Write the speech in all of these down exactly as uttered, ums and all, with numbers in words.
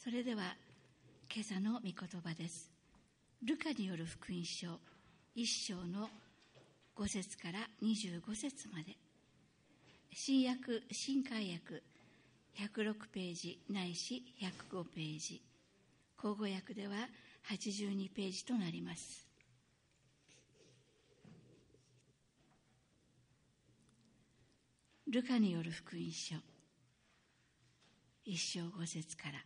それでは今朝の御言葉です。ルカによる福音書一章のご節からにじゅうご節まで、新約新海訳ひゃくろくページないしひゃくごページ、口語訳でははちじゅうにページとなります。ルカによる福音書一章五節から。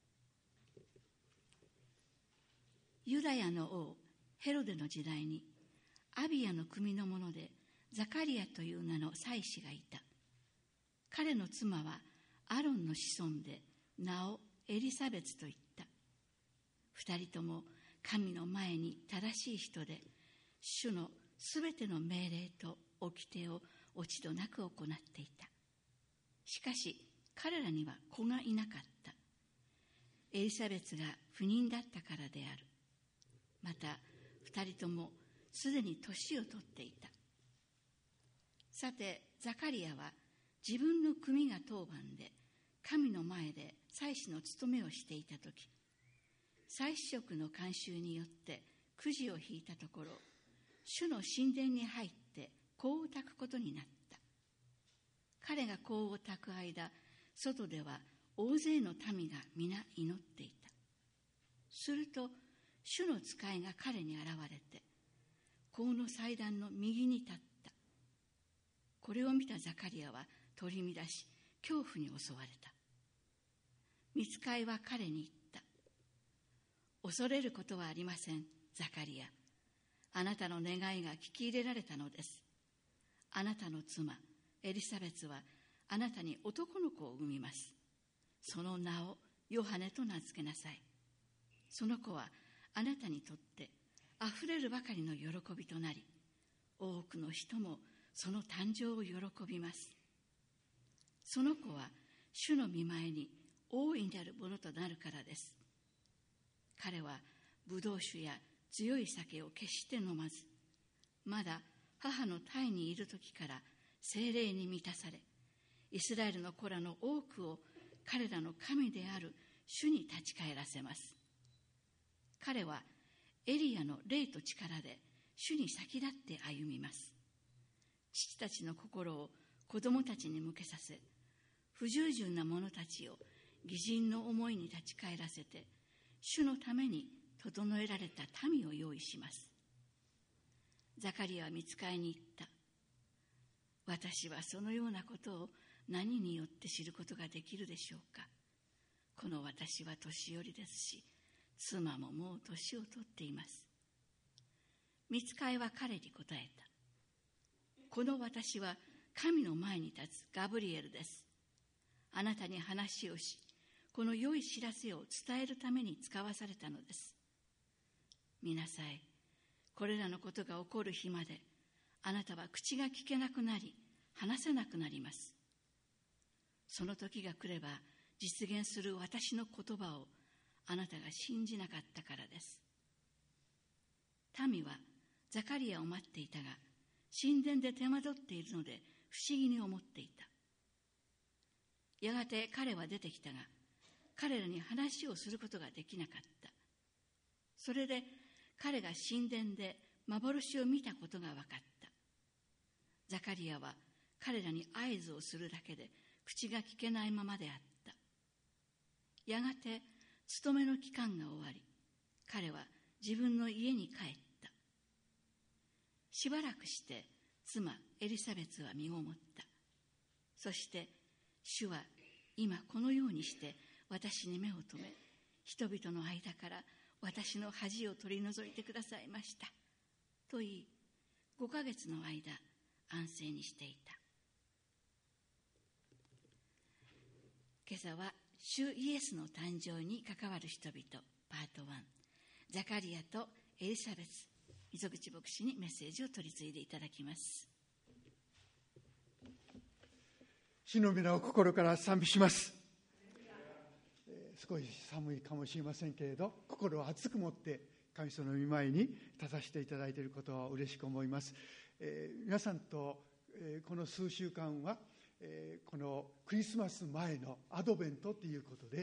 ユダヤの王ヘロデの時代に、アビヤの組の者でザカリアという名の祭司がいた。彼の妻はアロンの子孫で、名をエリサベツと言った。二人とも神の前に正しい人で、主のすべての命令と掟を落ち度なく行っていた。しかし彼らには子がいなかった。エリザベツが不妊だったからである。また二人ともすでに年を取っていた。さてザカリアは自分の組が当番で神の前で祭司の務めをしていたとき、祭司職の慣習によってくじを引いたところ、主の神殿に入って香を焚くことになった。彼が香を焚く間、外では大勢の民が皆祈っていた。すると主の使いが彼に現れて、香の祭壇の右に立った。これを見たザカリアは取り乱し、恐怖に襲われた。御使いは彼に言った。恐れることはありません、ザカリア。あなたの願いが聞き入れられたのです。あなたの妻エリザベツはあなたに男の子を産みます。その名をヨハネと名付けなさい。その子はあなたにとってあふれるばかりの喜びとなり、多くの人もその誕生を喜びます。その子は主の御前に大いなるものとなるからです。彼はブドウ酒や強い酒を決して飲まず、まだ母の胎にいる時から聖霊に満たされ、イスラエルの子らの多くを彼らの神である主に立ち返らせます。彼はエリアの霊と力で主に先立って歩みます。父たちの心を子供たちに向けさせ、不従順な者たちを義人の思いに立ち返らせて、主のために整えられた民を用意します。ザカリアは御使いに言った。私はそのようなことを何によって知ることができるでしょうか。この私は年寄りですし、妻ももう年を取っています。御使いは彼に答えた。この私は神の前に立つガブリエルです。あなたに話をし、この良い知らせを伝えるために使わされたのです。見なさい。これらのことが起こる日まで、あなたは口が聞けなくなり、話せなくなります。その時が来れば、実現する私の言葉をあなたが信じなかったからです。民はザカリアを待っていたが、神殿で手間取っているので不思議に思っていた。やがて彼は出てきたが、彼らに話をすることができなかった。それで彼が神殿で幻を見たことが分かった。ザカリアは彼らに合図をするだけで口が聞けないままであった。やがて勤めの期間が終わり、彼は自分の家に帰った。しばらくして妻エリザベツは身ごもった。そして主は今このようにして私に目を留め、人々の間から私の恥を取り除いてくださいましたと言い、ごかげつの間安静にしていた。今朝は主イエスの誕生に関わる人々パートワン、ザカリアとエリザベス、溝口牧師にメッセージを取り次いでいただきます。 主の皆を心から賛美します。えー、少し寒いかもしれませんけれど、心を熱く持って神様の御前に立たせていただいていることは嬉しく思います。えー、皆さんと、えー、この数週間は、えー、このクリスマス前のアドベントということで、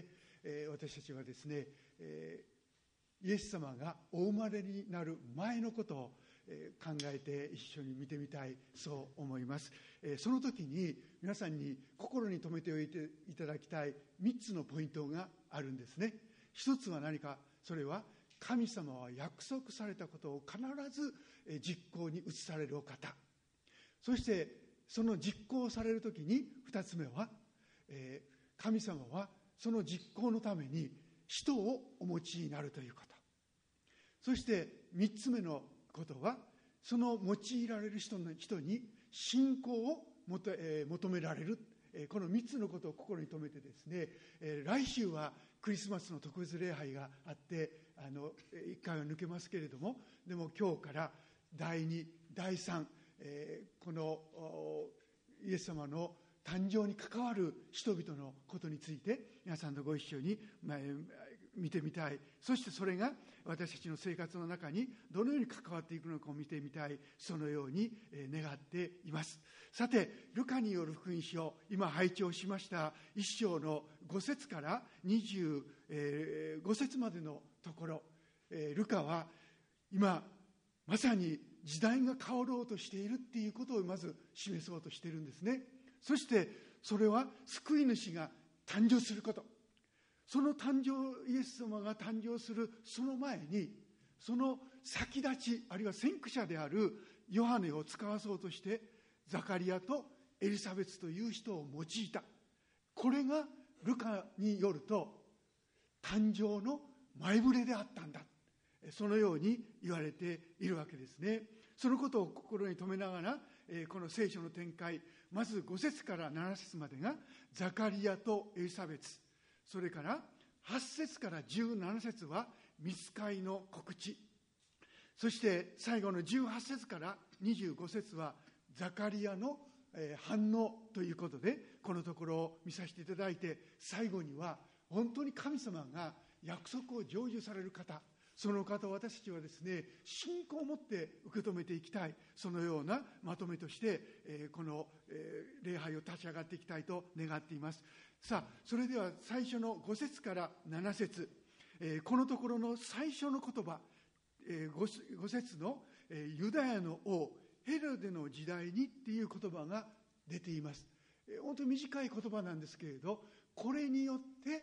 えー、私たちはですね、えー、イエス様がお生まれになる前のことを、えー、考えて一緒に見てみたい、そう思います。えー、その時に皆さんに心に留めておいていただきたいみっつのポイントがあるんですね。一つは何か、それは神様は約束されたことを必ず実行に移されるお方。そしてその実行されるときに二つ目は、えー、神様はその実行のために人をお持ちになるということ。そして三つ目のことは、その用いられる人の人に信仰を求、えー、求められる。このみっつのことを心に留めてですね、えー、来週はクリスマスの特別礼拝があって、あのいっかいは抜けますけれども、でも今日からだいに、だいさん、えー、このイエス様の誕生に関わる人々のことについて皆さんとご一緒に、まあ、見てみたい。そしてそれが私たちの生活の中にどのように関わっていくのかを見てみたい、そのように願っています。さて、ルカによる福音書、今拝聴しましたいっ章のご節からにじゅうご節までのところ、ルカは今まさに時代が変わろうとしているっていうことをまず示そうとしているんですね。そしてそれは救い主が誕生すること、その誕生、イエス様が誕生するその前に、その先立ち、あるいは先駆者であるヨハネを使わそうとしてザカリアとエリザベスという人を用いた。これがルカによると誕生の前触れであったんだ、そのように言われているわけですね。そのことを心に留めながら、この聖書の展開、まずご節からなな節までがザカリアとエリザベス、それからはち節からじゅうなな節は御使いの告知、そして最後のじゅうはち節からにじゅうご節はザカリアの反応ということで、このところを見させていただいて、最後には本当に神様が約束を成就される方、その方を私たちはですね、信仰を持って受け止めていきたい、そのようなまとめとして、えー、この、えー、礼拝を立ち上がっていきたいと願っています。さあ、それでは最初のご節からなな節、えー、このところの最初の言葉、えー、5, 5節の、えー、ユダヤの王ヘロデの時代にっていう言葉が出ています。えー、本当に短い言葉なんですけれど、これによって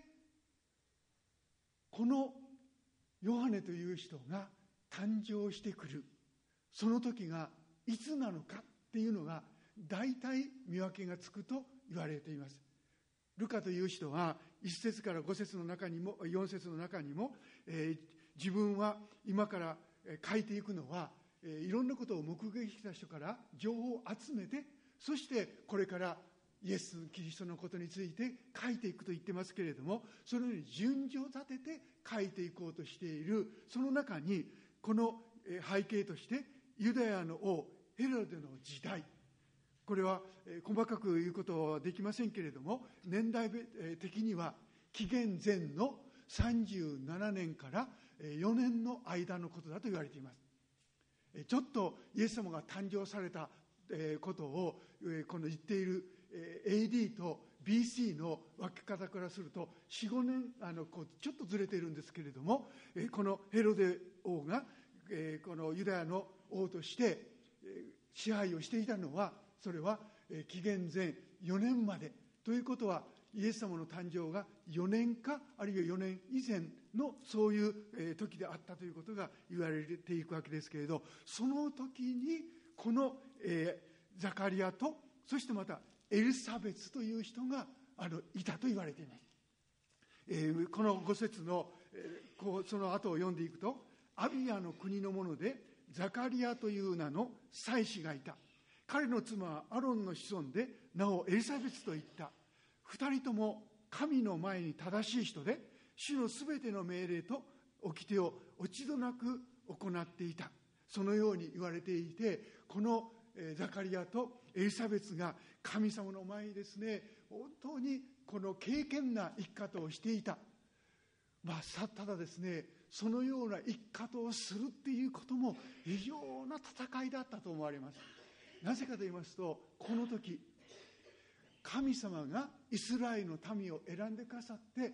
このヨハネという人が誕生してくる、その時がいつなのかっていうのが大体見分けがつくと言われています。ルカという人はいち節からご節の中にもよん節の中にも、えー、自分は今から書いていくのは、えー、いろんなことを目撃した人から情報を集めて、そしてこれからイエス・キリストのことについて書いていくと言ってますけれども、そのように順序を立てて書いていこうとしている、その中にこの背景としてユダヤの王ヘロデの時代、これは細かく言うことはできませんけれども、年代的には紀元前のさんじゅうななねんからよねんの間のことだと言われています。ちょっとイエス様が誕生されたことをこの言っている エーディー と ビーシー の分け方からすると よん、ごねんあのこうちょっとずれているんですけれども、このヘロデ王がこのユダヤの王として支配をしていたのは、それは紀元前よねんまでということは、イエス様の誕生がよねんかあるいはよねん以前のそういう時であったということが言われていくわけですけれど、その時にこのザカリアと、そしてまたエリザベスという人があのいたと言われています。えー、このご節の、えー、こうその後を読んでいくと、アビアの国の者でザカリアという名の祭司がいた。彼の妻はアロンの子孫で名をエリザベスと言った。二人とも神の前に正しい人で、主のすべての命令と掟を落ち度なく行っていた。そのように言われていて、このザカリアとエリザベスが神様の前にですね、本当にこの敬虔な生き方をしていた。まあ、ただですね、そのような生き方をするっていうことも非常な戦いだったと思われます。なぜかと言いますと、この時神様がイスラエルの民を選んでくださって、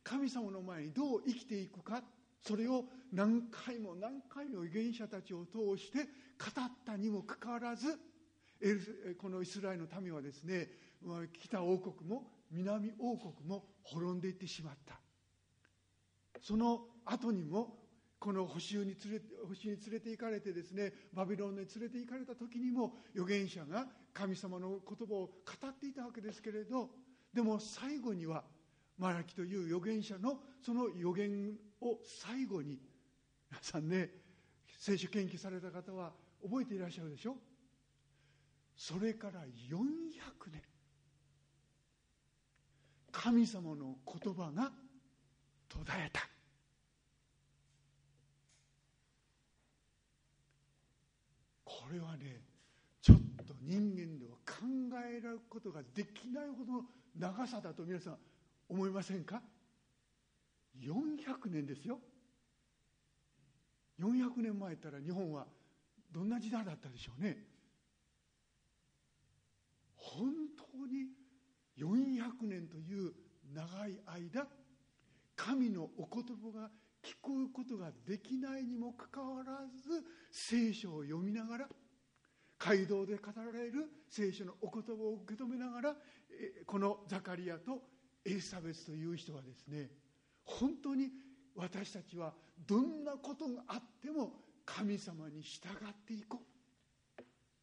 神様の前にどう生きていくか、それを何回も何回も預言者たちを通して語ったにもかかわらず、このイスラエルの民はですね、北王国も南王国も滅んでいってしまった。その後にもこの捕囚に連れ、捕囚に連れて行かれてですね、バビロンに連れて行かれた時にも預言者が神様の言葉を語っていたわけですけれど、でも最後にはマラキという預言者のその預言を最後に、皆さんね、聖書研究された方は覚えていらっしゃるでしょ。それからよんひゃくねん、神様の言葉が途絶えた。これはね、ちょっと人間では考えられることができないほどの長さだと皆さん思いませんか。よんひゃくねんですよ。よんひゃくねんまえったら日本はどんな時代だったでしょうね。本当によんひゃくねんという長い間、神のお言葉が聞こえることができないにもかかわらず、聖書を読みながら、街道で語られる聖書のお言葉を受け止めながら、このザカリアとエリサベスという人はですね、本当に私たちはどんなことがあっても神様に従っていこう、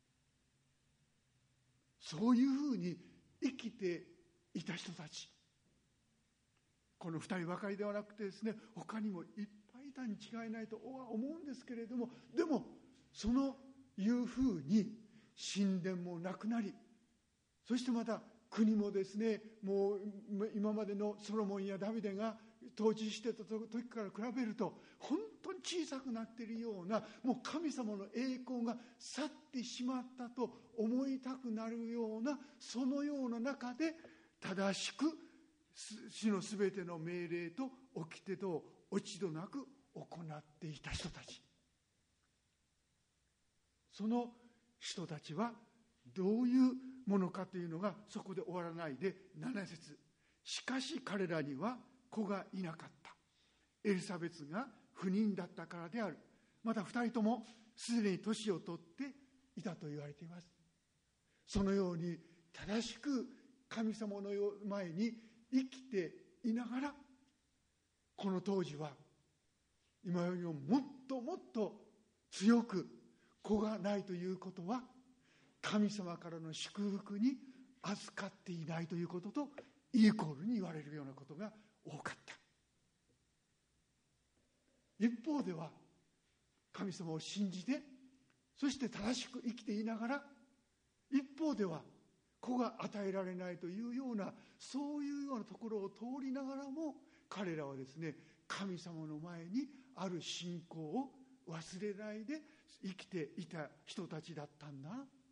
そういうふうに生きていた人たち。この二人ばかりではなくてですね、他にもいっぱいいたに違いないとは思うんですけれども、でもそのいうふうに神殿もなくなり、そしてまた国もですね、もう今までのソロモンやダビデが統治してた時から比べると本当に小さくなっているような、もう神様の栄光が去ってしまったと思いたくなるような、そのような中で正しく主のすべての命令と掟と落ち度なく行っていた人たち。その人たちはどういうものかというのがそこで終わらないで、なな節、しかし彼らには子がいなかった。エリザベスが不妊だったからである。また二人ともすでに年を取っていたと言われています。そのように正しく神様の前に生きていながら、この当時は今よりももっともっと強く子がないということは、神様からの祝福に預かっていないということとイコールに言われるようなことが多かった。一方では神様を信じて、そして正しく生きていながら、一方では子が与えられないというような、そういうようなところを通りながらも、彼らはですね、神様の前にある信仰を忘れないで生きていた人たちだったんだ。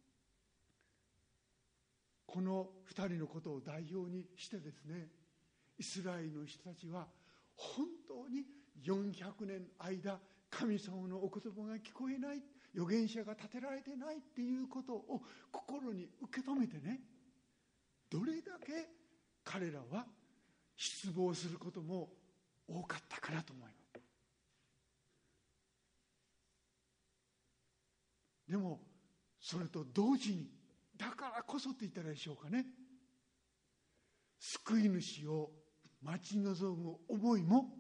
この二人のことを代表にしてですね、イスラエルの人たちは本当によんひゃくねんの間、神様のお言葉が聞こえない、預言者が立てられてないっていうことを心に受け止めてね、どれだけ彼らは失望することも多かったかなと思います。でもそれと同時に、だからこそと言ったらでしょうかね、救い主を待ち望む思いも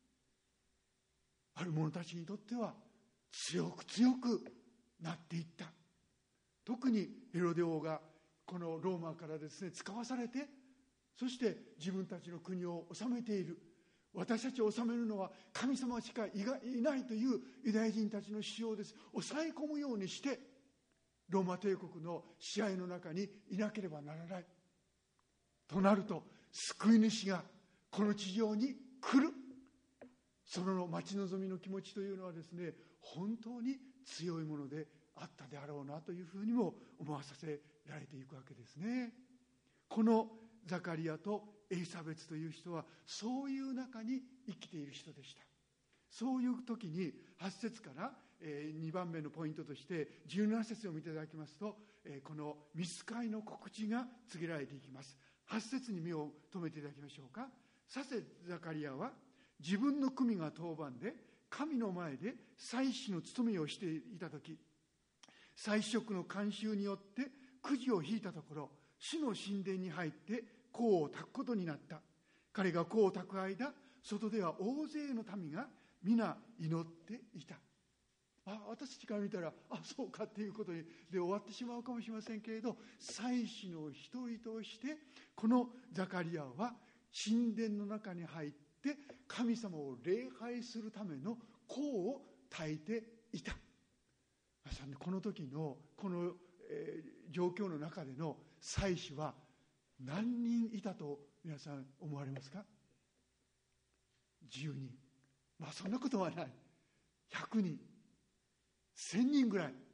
ある者たちにとっては強く強くなっていった。特にヘロデ王がこのローマからですね使わされて、そして自分たちの国を治めている、私たちを治めるのは神様しかいないというユダヤ人たちの主張です。抑え込むようにしてローマ帝国の支配の中にいなければならないとなると、救い主がこの地上に来る、その待ち望みの気持ちというのはですね、本当に強いものであったであろうなというふうにも思わさせられていくわけですね。このザカリアとエリザベスという人はそういう中に生きている人でした。そういう時にはち節からにばんめのポイントとしてじゅうなな節を見ていただきますと、この御使いの告知が告げられていきます。はち節に目を留めていただきましょうか。 さてザカリアは自分の組が当番で神の前で祭司の務めをしていたとき、祭司職の慣習によってくじを引いたところ、主の神殿に入って香を焚くことになった。彼が香を焚く間、外では大勢の民が皆祈っていた。あ、私たちから見たら、あ、そうかっていうことで終わってしまうかもしれませんけれど、祭司の一人としてこのザカリアは神殿の中に入って神様を礼拝するための香を焚いていた。まさにこの時のこの、えー、状況の中での祭司は何人いたと皆さん思われますか？じゅうにん。まあそんなことはない。ひゃくにん、せんにんぐらい、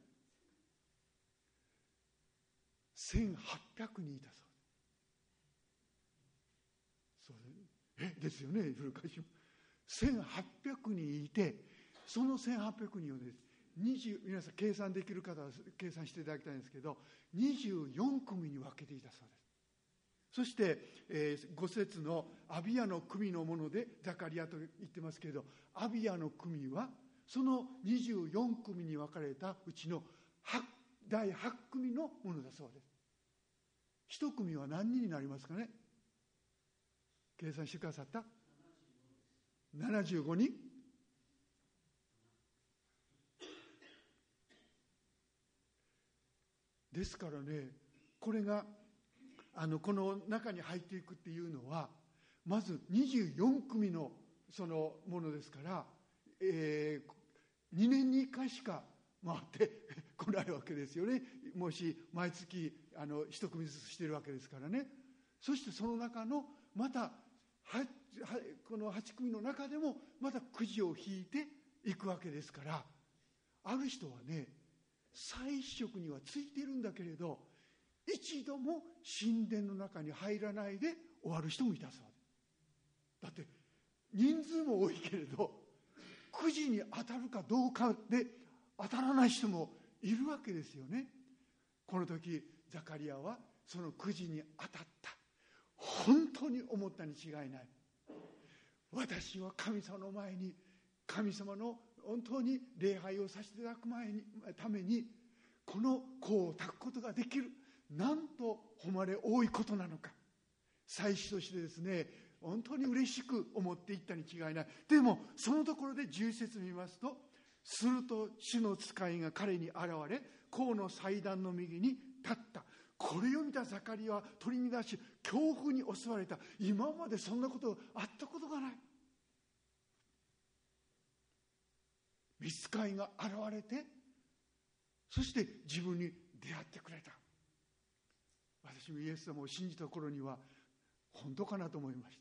せんはっぴゃくにんいたそうです。そうえですよね。古川氏もせんはっぴゃくにんいて、そのせんはっぴゃくにんをですにじゅう皆さん計算できる方は計算していただきたいんですけど、にじゅうよん組に分けていたそうです。そして、えー、ご節のアビヤの組のものでザカリアと言ってますけれど、アビヤの組はそのにじゅうよん組に分かれたうちのだいはち組のものだそうです。一組は何人になりますかね？計算してくださった？ななじゅうごにん。ですからね、これがあのこの中に入っていくっていうのは、まずにじゅうよん組のそのものですから、えー、にねんにいっかいしか回ってこないわけですよね。もし毎月あの一組ずつしているわけですからね。そしてその中のまたはこのはち組の中でもまたくじを引いていくわけですから、ある人はね、祭司職にはついているんだけれど一度も神殿の中に入らないで終わる人もいたそうです。だって人数も多いけれどくじに当たるかどうかで当たらない人もいるわけですよね。この時ザカリアはそのくじに当たった。本当に思ったに違いない。私は神様の前に、神様の本当に礼拝をさせていただく前にためにこの香を焚くことができる、なんと誉れ多いことなのか。祭司としてですね、本当に嬉しく思っていったに違いない。でもそのところでじゅう節見ますと、すると主の使いが彼に現れ、香の祭壇の右に立った。これを見たザカリアは取り乱し恐怖に襲われた。今までそんなことあったことがない。御使いが現れて、そして自分に出会ってくれた。私もイエス様を信じた頃には本当かなと思いました。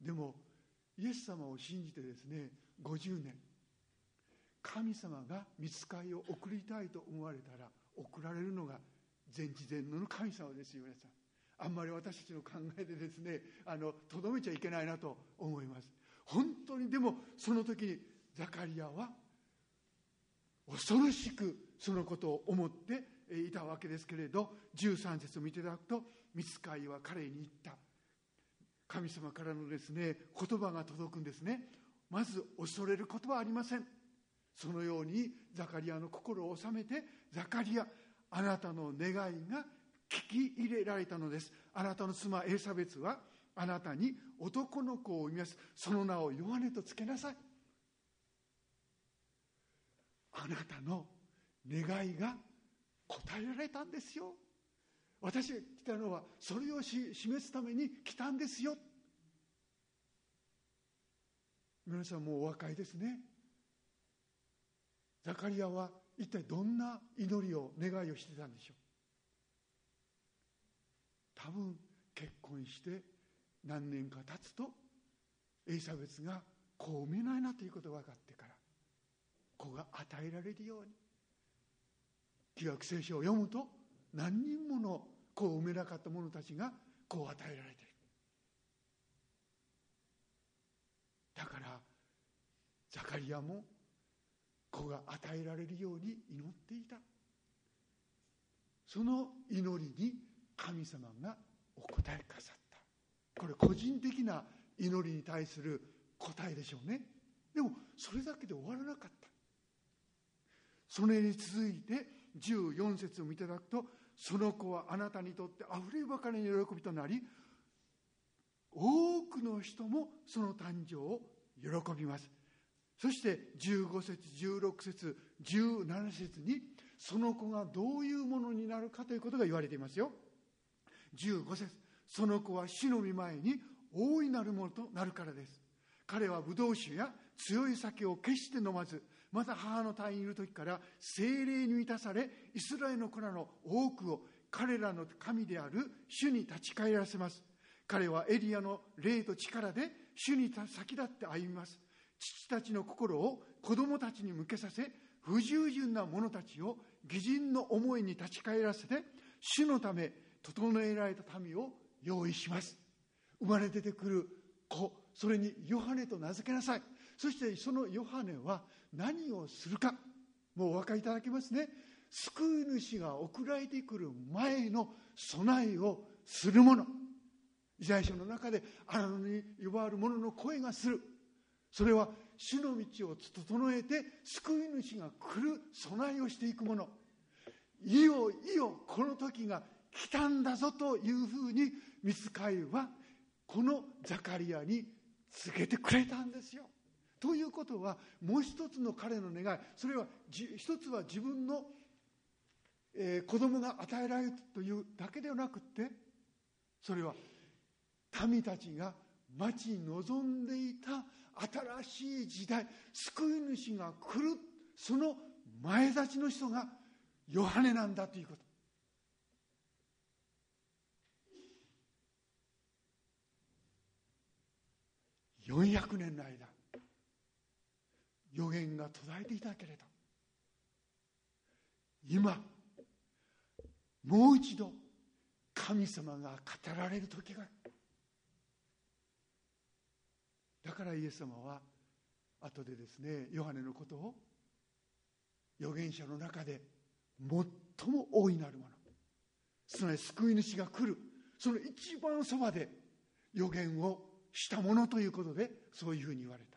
でもイエス様を信じてですねごじゅうねん、神様が御使いを送りたいと思われたら送られるのが全知全能の神様ですよ。皆さん、あんまり私たちの考えでですねあのとどめちゃいけないなと思います。本当に。でもその時にザカリアは恐ろしくそのことを思っていたわけですけれど、じゅうさん節を見ていただくと、御使いは彼に言った。神様からのですね言葉が届くんですね。まず恐れることはありません。そのようにザカリアの心を収めて、ザカリア、あなたの願いが聞き入れられたのです。あなたの妻エリサベツはあなたに男の子を産みます。その名をヨハネとつけなさい。あなたの願いが答えられたんですよ。私が来たのはそれをし示すために来たんですよ。皆さんもうお若いですね。ザカリアは一体どんな祈りを願いをしてたんでしょう。多分結婚して何年か経つとエリザベスが子を産めないなということが分かってから、子が与えられるように。旧約聖書を読むと何人もの子を産めなかった者たちが子を与えられている。だからザカリアも子が与えられるように祈っていた。その祈りに神様がお答えくださった。 これ個人的な祈りに対する答えでしょうね。でもそれだけで終わらなかった。それに続いてじゅうよん節を見ていただくと、その子はあなたにとってあふればかりの喜びとなり、多くの人もその誕生を喜びます。そしてじゅうご節、じゅうろく節、じゅうなな節にその子がどういうものになるかということが言われていますよ。じゅうご節、その子は死の御前に大いなるものとなるからです。彼はブドウ酒や強い酒を決して飲まず、また母の胎にいる時から聖霊に満たされ、イスラエルの子らの多くを彼らの神である主に立ち返らせます。彼はエリアの霊と力で主に先立って歩みます。父たちの心を子供たちに向けさせ、不従順な者たちを義人の思いに立ち返らせて、主のため整えられた民を用意します。生まれ出てくる子、それにヨハネと名付けなさい。そしてそのヨハネは何をするか、もうお分かりいただけますね。救い主が送られてくる前の備えをする者。イザヤ書の中で荒野に呼ばわる者の声がする。それは主の道を整えて救い主が来る備えをしていく者。いよいよこの時が来たんだぞというふうに御使いはこのザカリアに告げてくれたんですよ。ということは、もう一つの彼の願い、それは一つは自分の、えー、子供が与えられるというだけではなくって、それは民たちが待ち望んでいた新しい時代、救い主が来る、その前立ちの人がヨハネなんだということ。よんひゃくねんの間、預言が途絶えていたけれど、今もう一度神様が語られる時が、だからイエス様は後でですね、ヨハネのことを預言者の中で最も大いなるもの、すなわち救い主が来る、その一番そばで預言をしたものということで、そういうふうに言われた。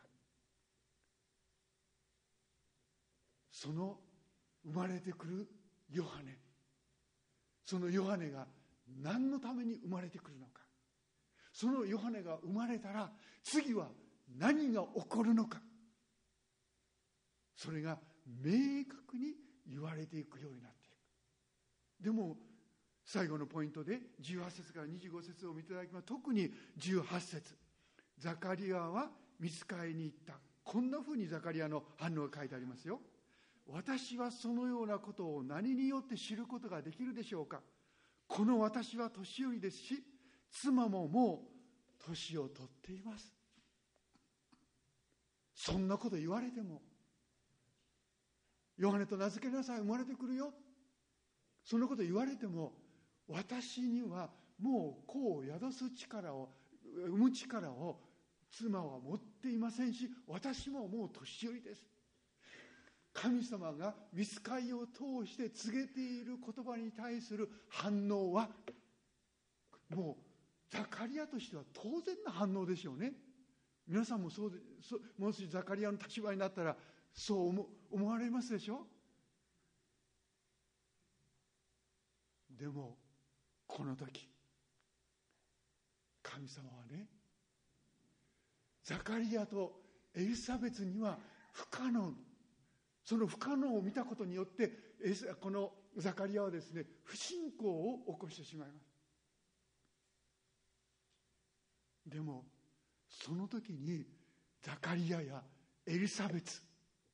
その生まれてくるヨハネ、そのヨハネが何のために生まれてくるのか、そのヨハネが生まれたら次は何が起こるのか、それが明確に言われていくようになっていく。でも最後のポイントでじゅうはち節からにじゅうご節を見ていただきます。特にじゅうはち節、ザカリアは御使いに言った。こんなふうにザカリアの反応が書いてありますよ。私はそのようなことを何によって知ることができるでしょうか。この私は年寄りですし、妻ももう年を取っています。そんなこと言われても、ヨハネと名付けなさい、生まれてくるよ、そんなこと言われても、私にはもう子を宿す力を、産む力を妻は持っていませんし、私ももう年寄りです。神様が御使いを通して告げている言葉に対する反応は、もうザカリアとしては当然な反応でしょうね。皆さんもそうで、そもしザカリアの立場になったらそう 思, 思われますでしょ。でもこの時神様はね、ザカリアとエリザベスには不可能、その不可能を見たことによってこのザカリアはですね、不信仰を起こしてしまいます。でもその時にザカリアやエリザベス、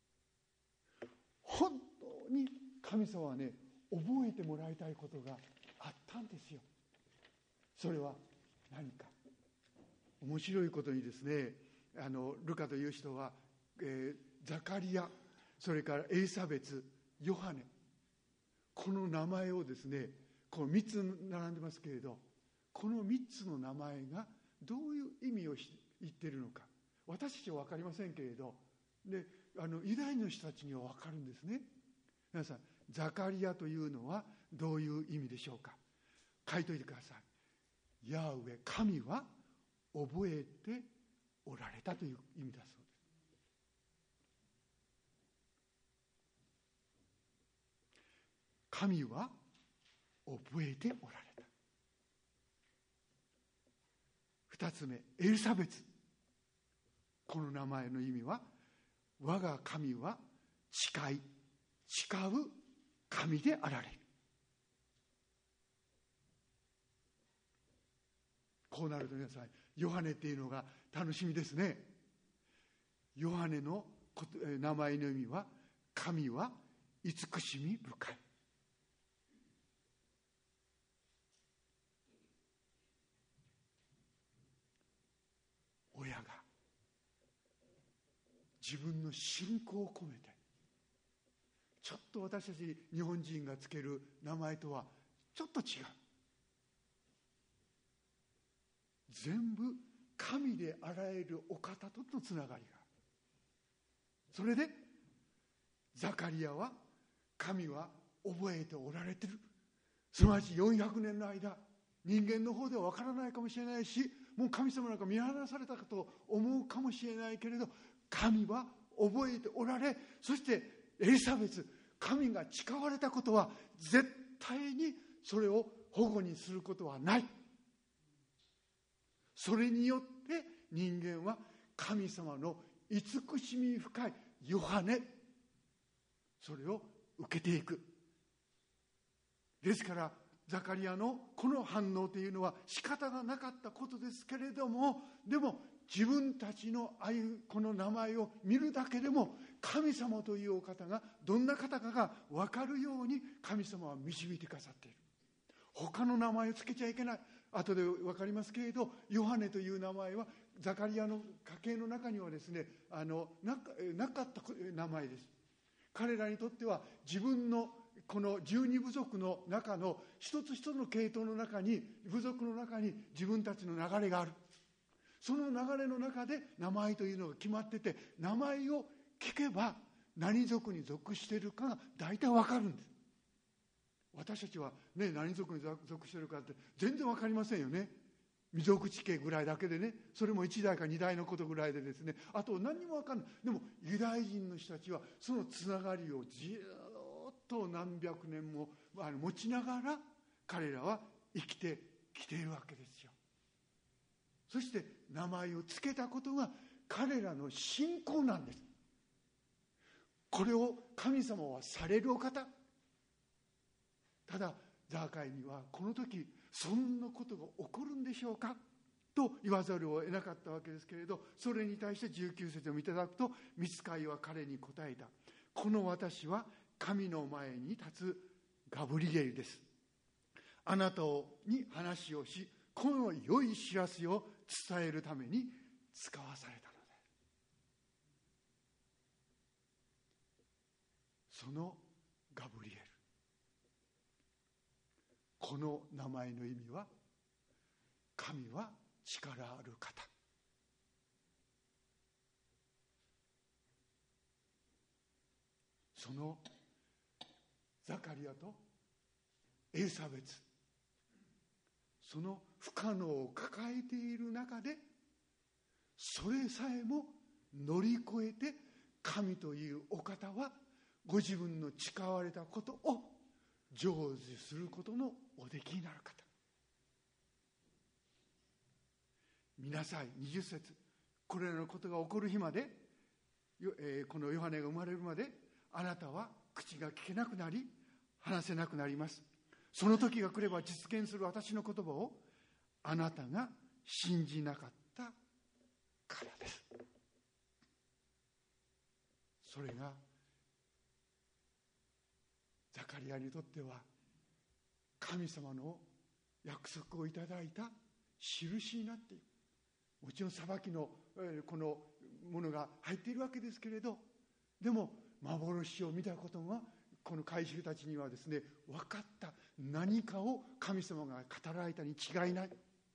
本当に神様はね、覚えてもらいたいことがあったんですよ。それは何か。面白いことにですね、あのルカという人は、えー、ザカリア、それからエリザベス、ヨハネ、この名前をですね、このみっつ並んでますけれど、このみっつの名前がどういう意味を言っているのか、私たちは分かりませんけれど、であのユダヤの人たちには分かるんですね。皆さん、ザカリアというのはどういう意味でしょうか。書いといてください。ヤーウェ、神は覚えておられたという意味だそうです。神は覚えておられた。二つ目、エリザベツ。この名前の意味は、我が神は近い、誓う神であられる。こうなると皆さん、ヨハネっていうのが楽しみですね。ヨハネの名前の意味は、神は慈しみ深い。親が自分の信仰を込めて、ちょっと私たち日本人がつける名前とはちょっと違う。全部神であらゆるお方とのつながりがある。それでザカリアは神は覚えておられている。すなわちよんひゃくねんの間、人間の方では分からないかもしれないし、もう神様なんか見放されたかと思うかもしれないけれど、神は覚えておられ、そしてエリザベス、神が誓われたことは絶対にそれを保護にすることはない。それによって人間は神様の慈しみ深いヨハネ、それを受けていく。ですからザカリアのこの反応というのは仕方がなかったことですけれども、でも自分たちのああいうこの名前を見るだけでも神様というお方がどんな方かが分かるように神様は導いてくださっている。他の名前をつけちゃいけない。後で分かりますけれど、ヨハネという名前はザカリアの家系の中にはですね、あの な, なかった名前です。彼らにとっては自分のこの十二部族の中の一つ一つの系統の中に、部族の中に自分たちの流れがある。その流れの中で名前というのが決まってて、名前を聞けば何族に属しているかが大体わかるんです。私たちはね、何族に属しているかって全然わかりませんよね。未属地形ぐらいだけでね、それも一代か二代のことぐらいでですね、あと何にもわかんない。でもユダヤ人の人たちはそのつながりをずっと何百年も持ちながら彼らは生きてきているわけですよ。そして名前を付けたことが彼らの信仰なんです。これを神様はされるお方。ただザーカイにはこの時そんなことが起こるんでしょうかと言わざるを得なかったわけですけれど、それに対してじゅうきゅう節を見ていただくと、御使いは彼に答えた。この私は神の前に立つガブリエルです。あなたに話をし、この良い知らせを伝えるために使わされたので、そのガブリエル、この名前の意味は、神は力ある方。そのザカリアとエリザベツ、その不可能を抱えている中で、それさえも乗り越えて神というお方はご自分の誓われたことを成就することのおできになる方。見なさい、にじゅっ節、これらのことが起こる日まで、えー、このヨハネが生まれるまで、あなたは口が聞けなくなり話せなくなります。その時が来れば実現する私の言葉をあなたが信じなかったからです。それがザカリアにとっては神様の約束をいただいた印になっている。もちろん裁きのこのものが入っているわけですけれど、でも幻を見たことがこの怪獣たちにはですね、分かった。何かを神様が語られたに違いない。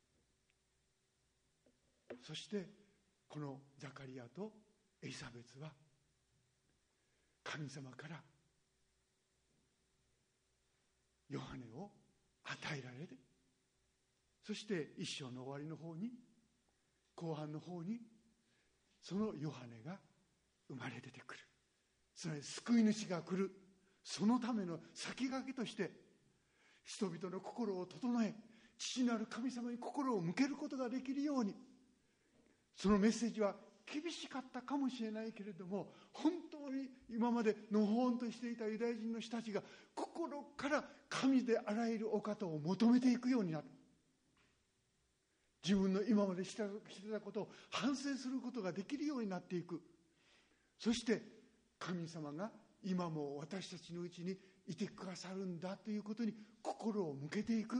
そしてこのザカリアとエリザベツは神様からヨハネを与えられて、そして一生の終わりの方に後半の方にそのヨハネが生まれ出てくる。つまり救い主が来る、そのための先駆けとして人々の心を整え、父なる神様に心を向けることができるように、そのメッセージは厳しかったかもしれないけれども、本当に今までのほほんとしていたユダヤ人の人たちが心から神であらゆるお方を求めていくようになる。自分の今までしてたことを反省することができるようになっていく。そして神様が今も私たちのうちにいてくださるんだということに心を向けていく。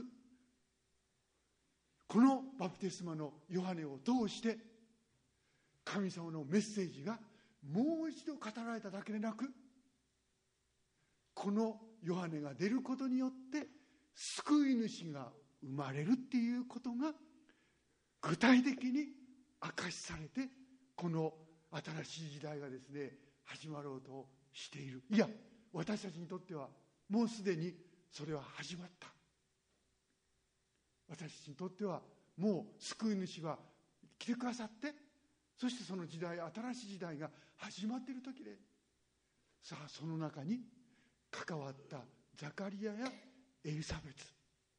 このバプテスマのヨハネを通して神様のメッセージがもう一度語られただけでなく、このヨハネが出ることによって救い主が生まれるっていうことが具体的に明かしされて、この新しい時代がですね始まろうとしている。いや、私たちにとってはもうすでにそれは始まった。私たちにとってはもう救い主は来てくださって、そしてその時代、新しい時代が始まっている時で、さあその中に関わったザカリアやエリザベツ、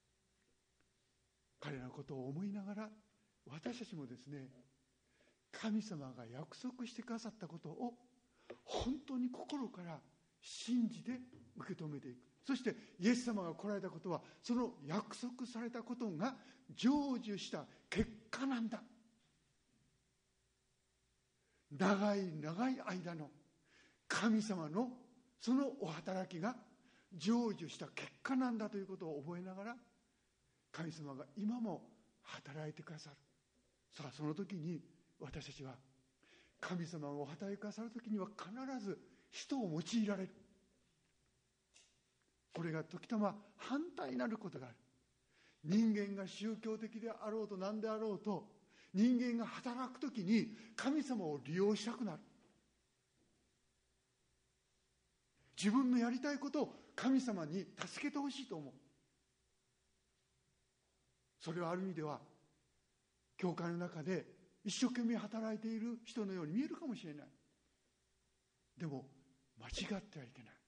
彼らのことを思いながら、私たちもですね、神様が約束してくださったことを本当に心から信じて受け止めていく。そしてイエス様が来られたことは、その約束されたことが成就した結果なんだ。長い長い間の神様のそのお働きが成就した結果なんだということを覚えながら、神様が今も働いてくださる。さあその時に私たちは、神様がお働きくださる時には必ず人を用いられる。これが時たま反対になることがある。人間が宗教的であろうと何であろうと、人間が働く時に神様を利用したくなる。自分のやりたいことを神様に助けてほしいと思う。それはある意味では教会の中で一生懸命働いている人のように見えるかもしれない。でも間違ってはいけない。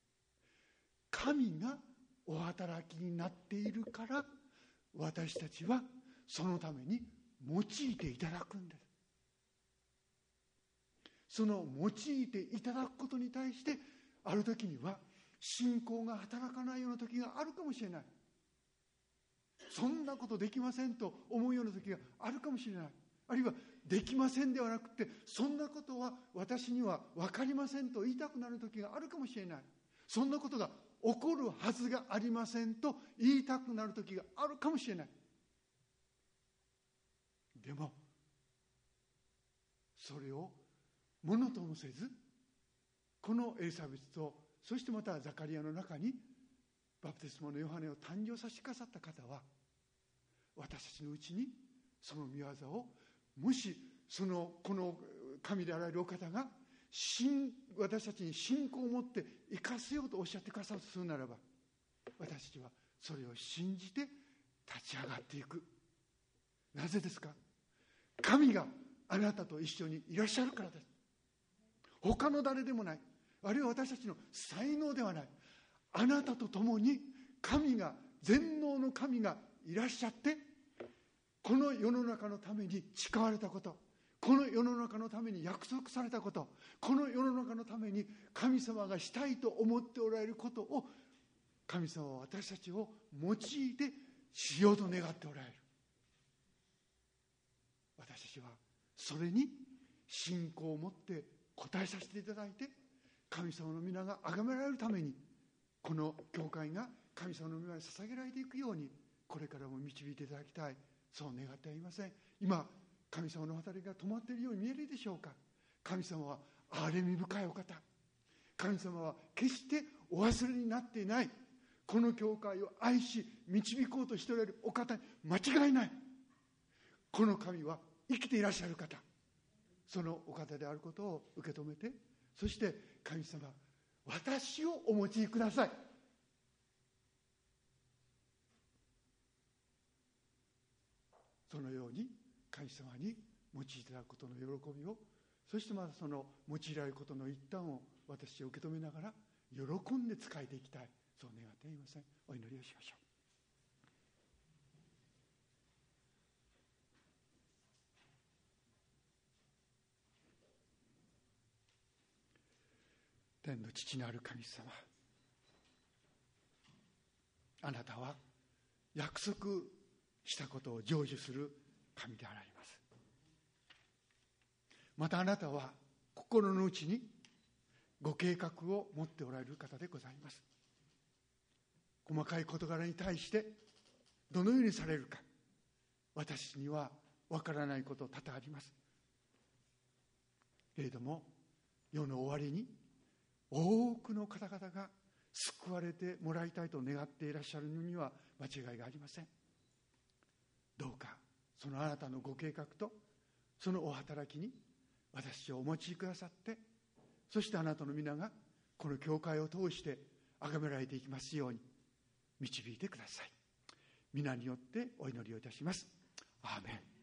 神がお働きになっているから、私たちはそのために用いていただくんです。その用いていただくことに対して、ある時には信仰が働かないような時があるかもしれない。そんなことできませんと思うような時があるかもしれない。あるいはできませんではなくて、そんなことは私には分かりませんと言いたくなる時があるかもしれない。そんなことが起こるはずがありませんと言いたくなる時があるかもしれない。でもそれをものともせず、このエリザベスと、そしてまたザカリアの中にバプテスマのヨハネを誕生させてくださった方は、私たちのうちにその御業を、もしそのこの神であられるお方が信私たちに信仰を持って生かせようとおっしゃってくださるとするならば、私たちはそれを信じて立ち上がっていく。なぜですか？神があなたと一緒にいらっしゃるからです。他の誰でもない、あるいは私たちの才能ではない。あなたと共に神が、全能の神がいらっしゃって、この世の中のために誓われたこと、この世の中のために約束されたこと、この世の中のために神様がしたいと思っておられることを、神様は私たちを用いてしようと願っておられる。私たちはそれに信仰を持って応えさせていただいて、神様の皆が崇められるために、この教会が神様の御前に捧げられていくように、これからも導いていただきたい、そう願ってはいません。今神様の働きが止まっているように見えるでしょうか？神様は憐れみ深いお方。神様は決してお忘れになっていない。この教会を愛し導こうとしておられるお方に間違いない。この神は生きていらっしゃる方、そのお方であることを受け止めて、そして神様、私をお持ちください。そのように神様に用いていただくことの喜びを、そしてまたその用いられることの一端を私は受け止めながら喜んで仕えていきたい、そう願っていません。お祈りをしましょう。天の父なる神様、あなたは約束したことを成就する神であられます。またあなたは心の内にご計画を持っておられる方でございます。細かい事柄に対してどのようにされるか、私にはわからないこと多々あります。けれども世の終わりに多くの方々が救われてもらいたいと願っていらっしゃるのには間違いがありません。どうかそのあなたのご計画とそのお働きに私をお持ちくださって、そしてあなたの皆がこの教会を通して崇められていきますように導いてください。皆によってお祈りをいたします。アーメン。